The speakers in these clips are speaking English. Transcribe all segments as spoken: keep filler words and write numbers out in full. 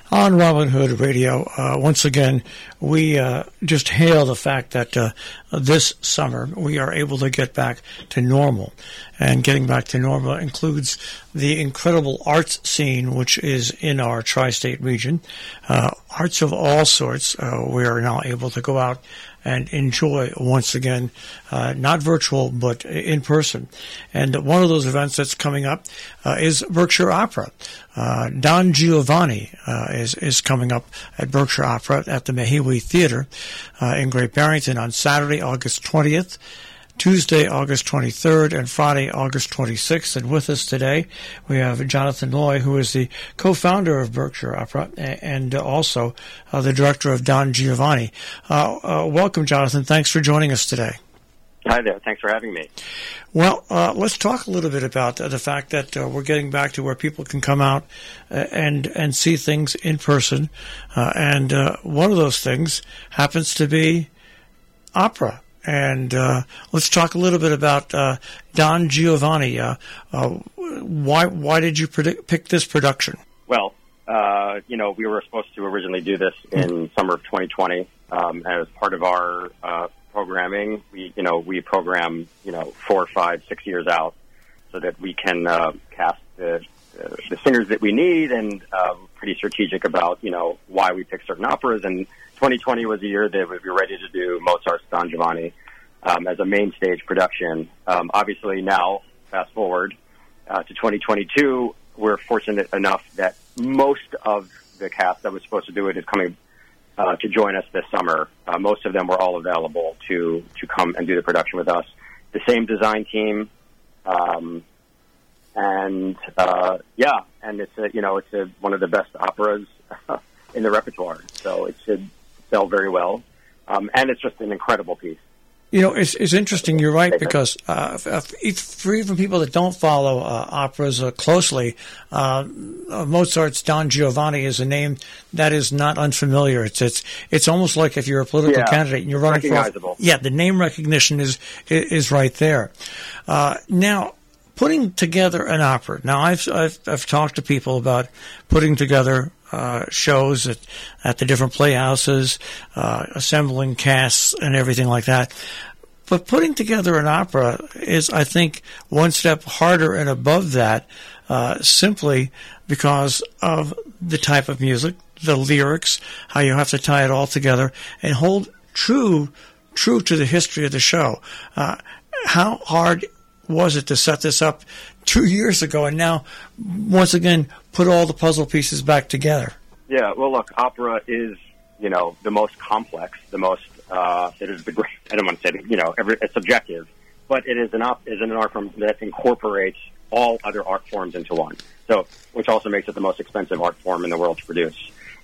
On Robin Hood Radio, uh, once again, we uh, just hail the fact that uh, this summer we are able to get back to normal. And getting back to normal includes the incredible arts scene, which is in our tri-state region. Uh, arts of all sorts. Uh, we are now able to go out and enjoy once again, uh, not virtual, but in person. And one of those events that's coming up uh, is Berkshire Opera. Uh, Don Giovanni uh, is, is coming up at Berkshire Opera at the Mahiwi Theater uh, in Great Barrington on Saturday, August twentieth. Tuesday, August twenty-third, and Friday, August twenty-sixth. And with us today, we have Jonathan Loy, who is the co-founder of Berkshire Opera and also uh, the director of Don Giovanni. Uh, uh, welcome, Jonathan. Thanks for joining us today. Hi there. Thanks for having me. Well, uh, let's talk a little bit about uh, the fact that uh, we're getting back to where people can come out uh, and and see things in person. Uh, and uh, one of those things happens to be opera. And uh, let's talk a little bit about uh, Don Giovanni. Uh, uh, why why did you predict, pick this production? Well, uh, you know, we were supposed to originally do this in mm-hmm. summer of twenty twenty. Um, as part of our uh, programming, we you know we program you know four, five, six years out so that we can uh, cast the, uh, the singers that we need, and uh, pretty strategic about you know why we pick certain operas. And twenty twenty was a year that we were ready to do Mozart's Don Giovanni um, as a main stage production. Um, obviously, now, fast forward uh, to twenty twenty-two, we're fortunate enough that most of the cast that was supposed to do it is coming uh, to join us this summer. Uh, most of them were all available to, to come and do the production with us. The same design team, um, and uh, yeah, and it's a, you know it's a, one of the best operas in the repertoire, so it should sell very well, um, and it's just an incredible piece. You know, it's, it's interesting. You're right, because uh, for even people that don't follow uh, operas uh, closely, uh, Mozart's Don Giovanni is a name that is not unfamiliar. It's it's it's almost like if you're a political yeah, candidate and you're running recognizable. for, yeah, the name recognition is is right there. Uh, now, putting together an opera. Now, I've I've, I've talked to people about putting together Uh, shows at, at the different playhouses, uh, assembling casts and everything like that. But putting together an opera is, I think, one step harder and above that, uh, simply because of the type of music, the lyrics, how you have to tie it all together and hold true, true to the history of the show. Uh, how hard was it to set this up two years ago and now, once again, put all the puzzle pieces back together? Yeah, well, look, opera is, you know, the most complex, the most, uh, it is the great, I don't want to say, you know, every, it's subjective, but it is an, op, is an art form that incorporates all other art forms into one. So, which also makes it the most expensive art form in the world to produce.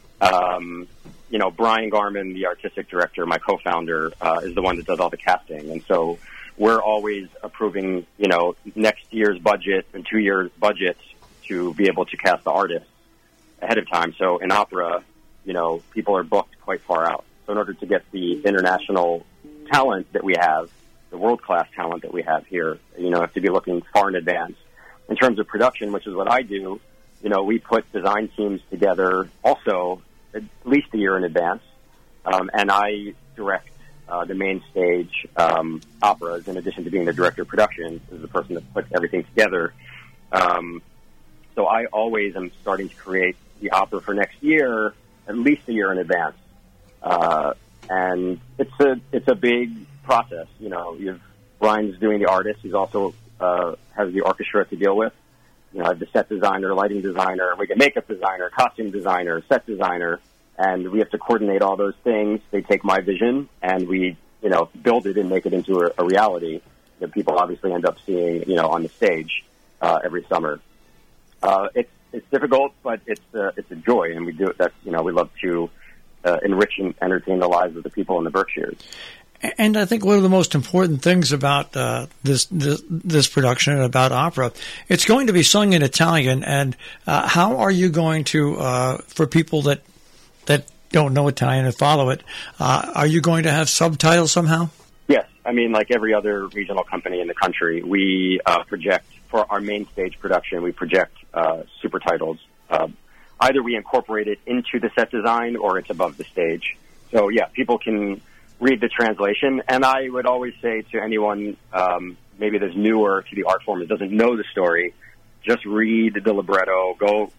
Um, you know, Brian Garman, the artistic director, my co-founder, uh, is the one that does all the casting. And so we're always approving, you know, next year's budget and two years' budgets to be able to cast the artists ahead of time. So in opera, you know, people are booked quite far out. So in order to get the international talent that we have, the world-class talent that we have here, you know, have to be looking far in advance. In terms of production, which is what I do, you know, we put design teams together also at least a year in advance. Um, and I direct uh, the main stage um, operas, in addition to being the director of production, is the person that puts everything together. Um, so I always am starting to create the opera for next year at least a year in advance. Uh, and it's a it's a big process. You know, you've, Brian's doing the artist. He's also uh, has the orchestra to deal with. You know, I have the set designer, lighting designer, we get makeup designer, costume designer, set designer, and we have to coordinate all those things. They take my vision, and we, you know, build it and make it into a, a reality that people obviously end up seeing, you know, on the stage uh, every summer. Uh, it's it's difficult, but it's uh, it's a joy, and we do it. That's you know we love to uh, enrich and entertain the lives of the people in the Berkshires. And I think one of the most important things about uh, this, this this production and about opera, it's going to be sung in Italian. And uh, how are you going to, uh, for people that that don't know Italian and follow it, uh, are you going to have subtitles somehow? Yes, I mean, like every other regional company in the country, we uh, project for our main stage production. We project uh, super titles. Uh, either we incorporate it into the set design or it's above the stage. So yeah, people can read the translation. And I would always say to anyone, um, maybe that's newer to the art form that doesn't know the story, just read the libretto. Go,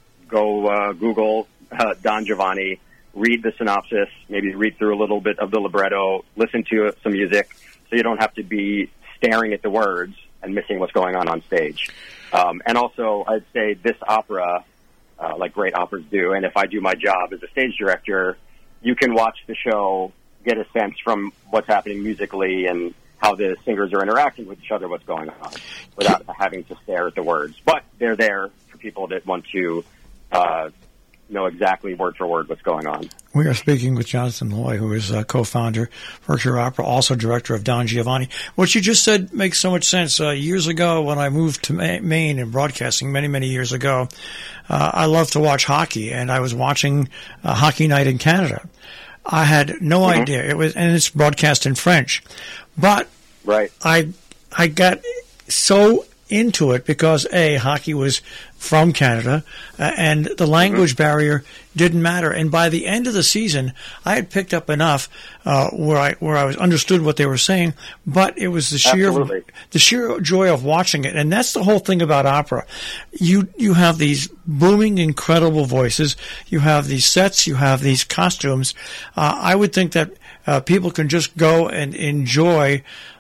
go uh, Google uh, Don Giovanni. Read the synopsis. Maybe read through a little bit of the libretto. Listen to some music, so you don't have to be staring at the words and missing what's going on on stage. Um, and also, I'd say this opera, uh, like great operas do, and if I do my job as a stage director, you can watch the show, get a sense from what's happening musically and how the singers are interacting with each other, what's going on, without having to stare at the words. But they're there for people that want to uh, know exactly word for word what's going on. We are speaking with Jonathan Loy, who is uh, co-founder, Berkshire Opera, also director of Don Giovanni. What you just said makes so much sense. Uh, years ago, when I moved to Ma- Maine and broadcasting many, many years ago, uh, I loved to watch hockey, and I was watching uh, Hockey Night in Canada. I had no mm-hmm. idea. It was, and it's broadcast in French. But right. I I got so into it because, A, hockey was from Canada, uh, and the language mm-hmm. barrier didn't matter. And by the end of the season, I had picked up enough uh, where I where I was understood what they were saying, but it was the sheer Absolutely. the sheer joy of watching it. And that's the whole thing about opera. You you have these booming, incredible voices. You have these sets. You have these costumes. Uh, I would think that uh, people can just go and enjoy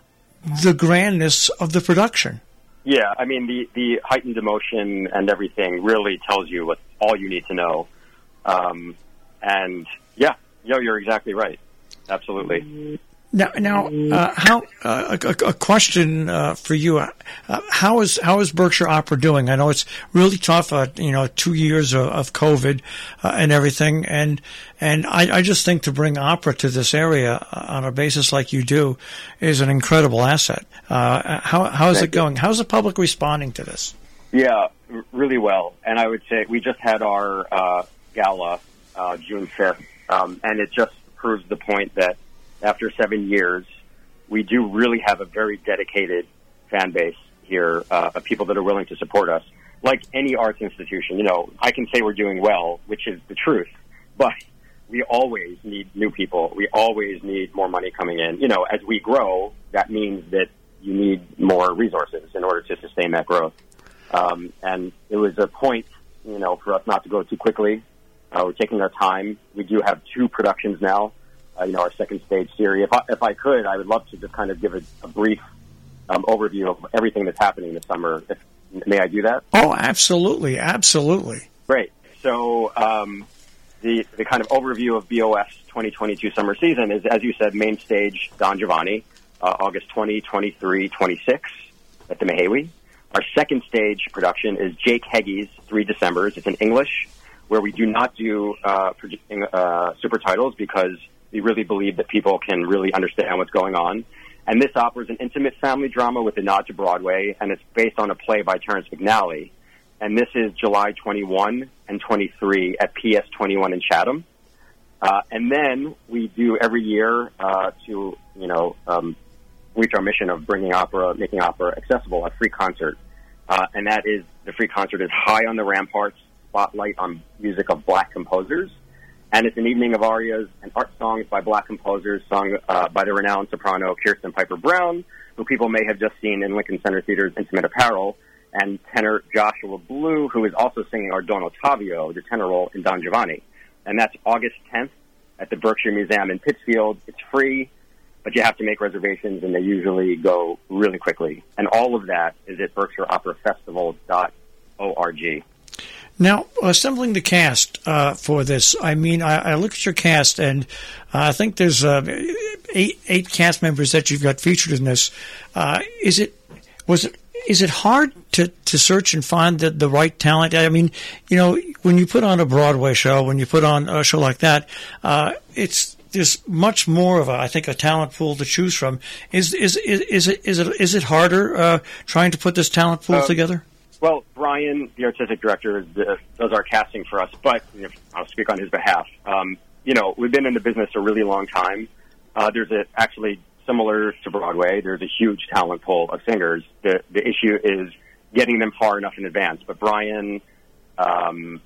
the grandness of the production. Yeah, I mean, the, the heightened emotion and everything really tells you what all you need to know. Um, and, yeah, yo, you're exactly right. Absolutely. Now, now, uh, how uh, a, a question uh, for you? Uh, how is how is Berkshire Opera doing? I know it's really tough. Uh, you know, two years of, of COVID uh, and everything, and and I, I just think to bring opera to this area on a basis like you do is an incredible asset. Uh, how how is Thank it going? How's the public responding to this? Yeah, r- really well. And I would say we just had our uh, gala uh, June fifth, um, and it just proves the point that after seven years, we do really have a very dedicated fan base here uh, of people that are willing to support us. Like any arts institution, you know, I can say we're doing well, which is the truth, but we always need new people. We always need more money coming in. You know, as we grow, that means that you need more resources in order to sustain that growth. Um, and it was a point, you know, for us not to go too quickly. Uh, we're taking our time. We do have two productions now. Uh, you know, our second stage series. If I, if I could, I would love to just kind of give a, a brief um, overview of everything that's happening this summer. If, may I do that? Oh, absolutely, absolutely. Great. So um, the the kind of overview of B O F's twenty twenty-two summer season is, as you said, main stage Don Giovanni, uh, August twentieth, twenty-three, twenty-six at the Mehewi. Our second stage production is Jake Heggie's Three Decembers. It's in English, where we do not do uh, uh, super titles because we really believe that people can really understand what's going on. And this opera is an intimate family drama with a nod to Broadway, and it's based on a play by Terrence McNally. And this is July twenty-first and twenty-third at P S twenty-one in Chatham. Uh, and then we do every year uh, to, you know, um, reach our mission of bringing opera, making opera accessible, a free concert. Uh, and that is, the free concert is High on the Ramparts, spotlight on music of Black composers. And it's an evening of arias and art songs by Black composers sung uh, by the renowned soprano Kirsten Piper Brown, who people may have just seen in Lincoln Center Theater's Intimate Apparel, and tenor Joshua Blue, who is also singing our Don Ottavio, the tenor role in Don Giovanni. And that's August tenth at the Berkshire Museum in Pittsfield. It's free, but you have to make reservations, and they usually go really quickly. And all of that is at berkshire opera festival dot org. Now, assembling the cast uh, for this, I mean, I, I look at your cast, and uh, I think there's uh, eight eight cast members that you've got featured in this. Uh, is it was it is it hard to, to search and find the, the right talent? I mean, you know, when you put on a Broadway show, when you put on a show like that, uh, it's there's much more of a, I think, a talent pool to choose from. Is is is, is it is it is it harder uh, trying to put this talent pool um, together? Well, Brian, the artistic director, does our casting for us, but you know, I'll speak on his behalf. Um, you know, we've been in the business a really long time. Uh, there's a, actually, similar to Broadway, there's a huge talent pool of singers. The, the issue is getting them far enough in advance. But Brian um,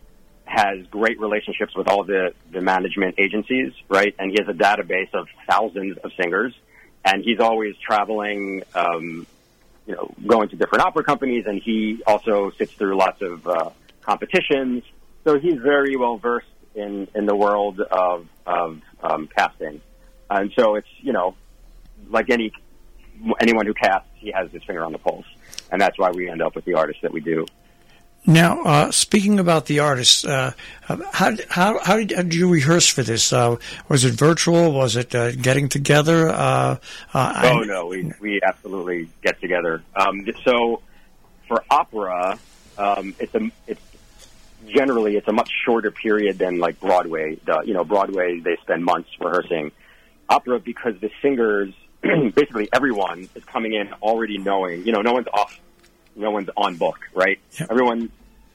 has great relationships with all the, the management agencies, right? And he has a database of thousands of singers, and he's always traveling, um, you know, going to different opera companies, and he also sits through lots of uh, competitions. So he's very well versed in, in the world of, of um, casting. And so it's, you know, like any anyone who casts, he has his finger on the pulse. And that's why we end up with the artists that we do. Now, uh, speaking about the artists, uh, how, how, how, did, how did you rehearse for this? Uh, was it virtual? Was it uh, getting together? Uh, uh, oh, no, we, we absolutely get together. Um, so for opera, um, it's a, it's generally it's a much shorter period than like Broadway. The, you know, Broadway, they spend months rehearsing. Opera, because the singers, basically everyone is coming in already knowing, you know, no one's off. No one's on book, right? Yep. Everyone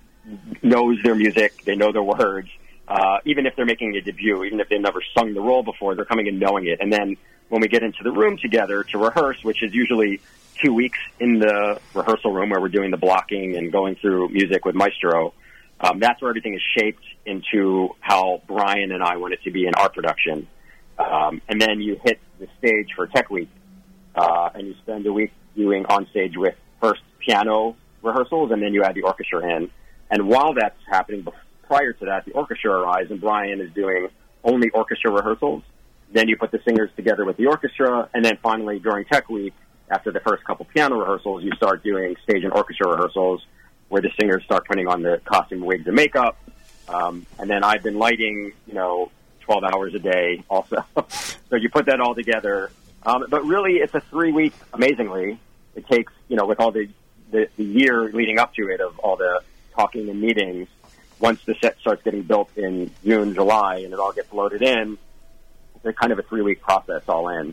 knows their music. They know their words. Uh, even if they're making a debut, even if they've never sung the role before, they're coming in knowing it. And then when we get into the room together to rehearse, which is usually two weeks in the rehearsal room where we're doing the blocking and going through music with Maestro, um, that's where everything is shaped into how Brian and I want it to be in our production. Um, and then you hit the stage for Tech Week, uh, and you spend a week doing on stage with first piano rehearsals, and then you add the orchestra in. And while that's happening, prior to that, the orchestra arrives, and Brian is doing only orchestra rehearsals. Then you put the singers together with the orchestra, and then finally, during Tech Week, after the first couple piano rehearsals, you start doing stage and orchestra rehearsals, where the singers start putting on the costume, wigs, and makeup. Um, and then I've been lighting, you know, twelve hours a day also. So you put that all together. Um, but really, it's a three-week, amazingly, it takes, you know, with all the The, the year leading up to it of all the talking and meetings, once the set starts getting built in June, July, and it all gets loaded in, it's kind of a three-week process all in.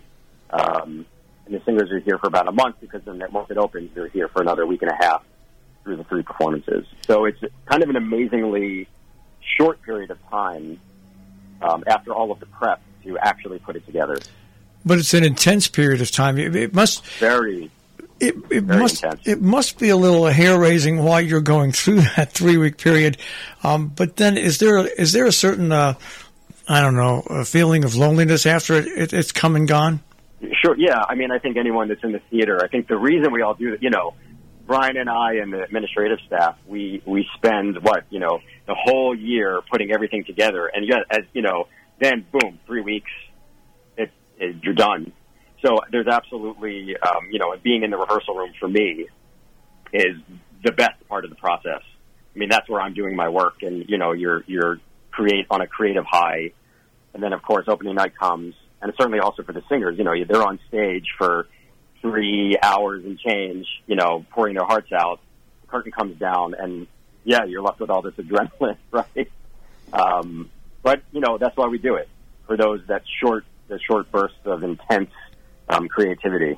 Um, and the singers are here for about a month because then once it opens, they're here for another week and a half through the three performances. So it's kind of an amazingly short period of time um, after all of the prep to actually put it together. But it's an intense period of time. It, it must... Very... It, it Very must intense. It must be a little hair raising while you're going through that three week period. Um, but then, is there is there a certain uh, I don't know a feeling of loneliness after it, it, it's come and gone? Sure. Yeah. I mean, I think anyone that's in the theater. I think the reason we all do that, you know, Brian and I and the administrative staff, we we spend what you know the whole year putting everything together, and yet, as you know, then boom, three weeks, it, it you're done. So there's absolutely, um, you know, being in the rehearsal room for me is the best part of the process. I mean, that's where I'm doing my work, and you know, you're you're create on a creative high, and then of course opening night comes, and certainly also for the singers, you know, they're on stage for three hours and change, you know, pouring their hearts out. The curtain comes down, and yeah, you're left with all this adrenaline, right? Um, but you know, that's why we do it, for those that short, the short bursts of intense. Um, creativity.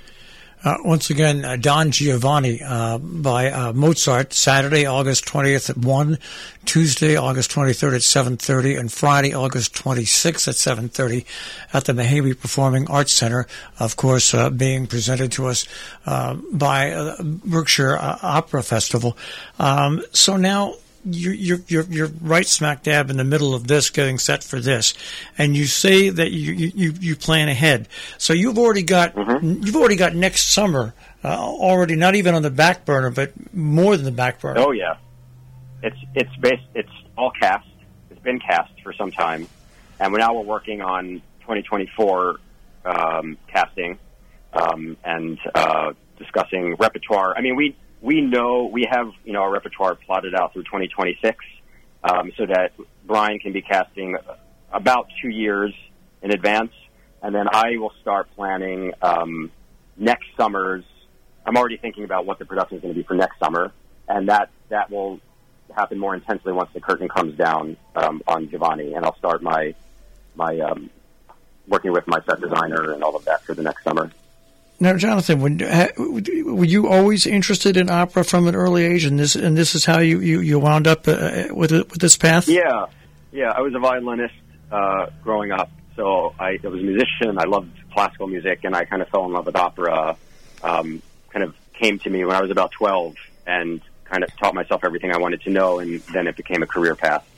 Uh, once again, uh, Don Giovanni uh, by uh, Mozart, Saturday, August twentieth at one, Tuesday, August twenty-third at seven thirty, and Friday, August twenty-sixth at seven thirty at the Mehaby Performing Arts Center, of course, uh, being presented to us uh, by uh, Berkshire uh, Opera Festival. Um, so now, You're, you're, you're, you're right smack dab in the middle of this, getting set for this, and you say that you, you, you plan ahead. So you've already got mm-hmm. you've already got next summer uh, already, not even on the back burner, but more than the back burner. Oh yeah, it's it's based it's all cast. It's been cast for some time, and now we're working on twenty twenty-four um, casting um, and uh, discussing repertoire. I mean, we. We know we have, you know, our repertoire plotted out through twenty twenty-six, um, so that Brian can be casting about two years in advance, and then I will start planning um, next summer's. I'm already thinking about what the production is going to be for next summer, and that that will happen more intensely once the curtain comes down um, on Giovanni, and I'll start my my um, working with my set designer and all of that for the next summer. Now, Jonathan, when, ha, were you always interested in opera from an early age, and this and this is how you, you, you wound up uh, with with this path? Yeah, yeah. I was a violinist uh, growing up, so I, I was a musician. I loved classical music, and I kind of fell in love with opera. Um, kind of came to me when I was about twelve, and kind of taught myself everything I wanted to know, and then it became a career path.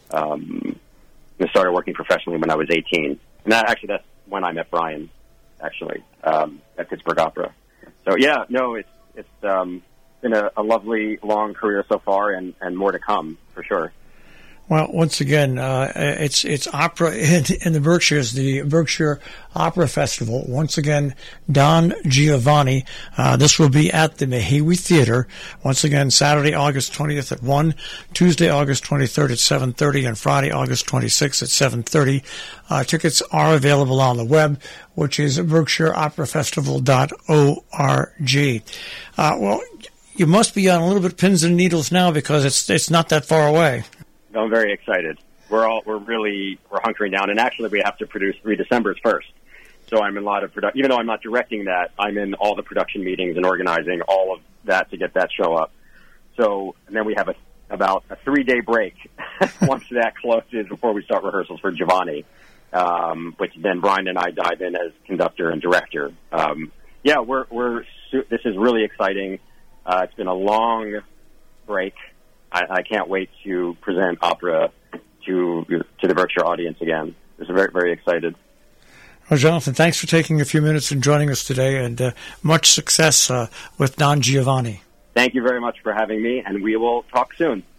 um, I started working professionally when I was eighteen. And that, actually, that's when I met Brian, actually, um, at Pittsburgh Opera. So, yeah, no, it's it's um, been a, a lovely, long career so far, and, and more to come, for sure. Well, once again, uh, it's it's opera in, in the Berkshires, the Berkshire Opera Festival. Once again, Don Giovanni. Uh, this will be at the Mahiwi Theater. Once again, Saturday, August twentieth at one, Tuesday, August twenty-third at seven thirty, and Friday, August twenty-sixth at seven thirty. Uh, tickets are available on the web, which is berkshire opera festival dot org. Uh, well, you must be on a little bit pins and needles now because it's it's not that far away. I'm very excited. We're all we're really we're hunkering down, and actually we have to produce three Decembers first. So I'm in a lot of production. Even though I'm not directing that, I'm in all the production meetings and organizing all of that to get that show up. So and then we have a about a three day break once that closes before we start rehearsals for Giovanni, um, which then Brian and I dive in as conductor and director. Um, yeah, we're we're this is really exciting. Uh, it's been a long break. I, I can't wait to present opera to to the Berkshire audience again. I'm very, very excited. Well, Jonathan, thanks for taking a few minutes and joining us today, and uh, much success uh, with Don Giovanni. Thank you very much for having me, and we will talk soon.